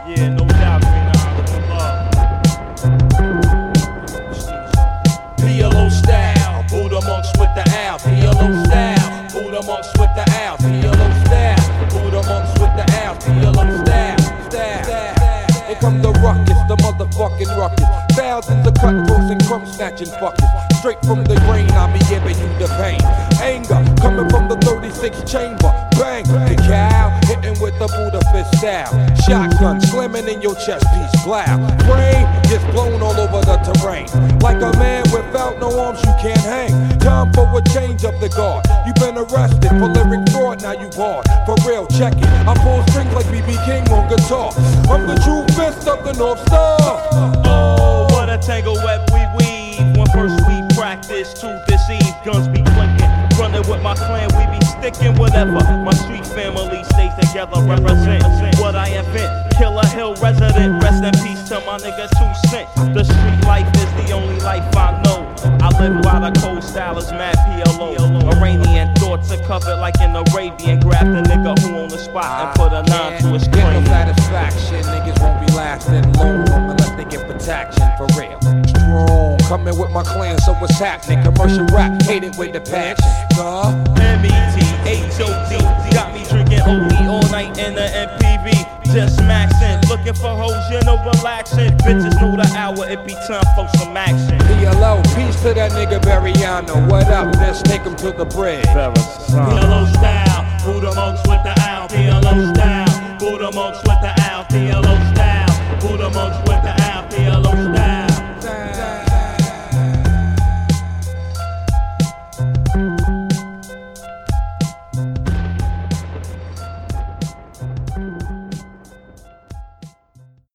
Yeah, no doubt, Green Island, love. PLO style, Buddha monks with the owl. PLO style, Buddha monks with the owl. PLO style, Buddha monks with the owl. PLO style. Here come the ruckus, the motherfucking ruckus. Thousands of cutthroats and crumb snatching fuckers. Straight from the grain, I be giving you the pain. Anger coming from the 36 chamber. Bang, the cow hitting with the Buddha fist style. Shotgun slamming in your chest piece. Blow. Brain gets blown all over the terrain. Like a man without no arms, you can't hang. Time for a change of the guard. You've been arrested for lyric fraud, now you barred. For real, check it. I pull strings like B.B. King on guitar. I'm the true fist of the North Star. Oh, what a tangle web we weave. When first we practice to deceive, guns be clinking. Running with my clan, we be sticking whatever. My street family stays together, represent what I invent. Killer Hill resident, rest in peace to my nigga 2 Cent. The street life is the only life I know. I live by the cold style is mad PLO. Iranian thoughts are covered like an Arabian. Grab the nigga who on the spot and put a 9 to his Get no cranium. satisfaction, niggas won't be lasting long unless they get protection for real. Strong, coming with my clan, so what's happening? Commercial rap, hate it with the passion. METHOD got me drinking OD all night in the MPV. Just maxing, looking for hoes, you know, relaxing. Bitches know the hour, it be time for some action. PLO, peace to that nigga Bariano. What up, let's take him to the bridge. PLO style, Buddha monks with the owl. PLO style, Buddha monks with the owl.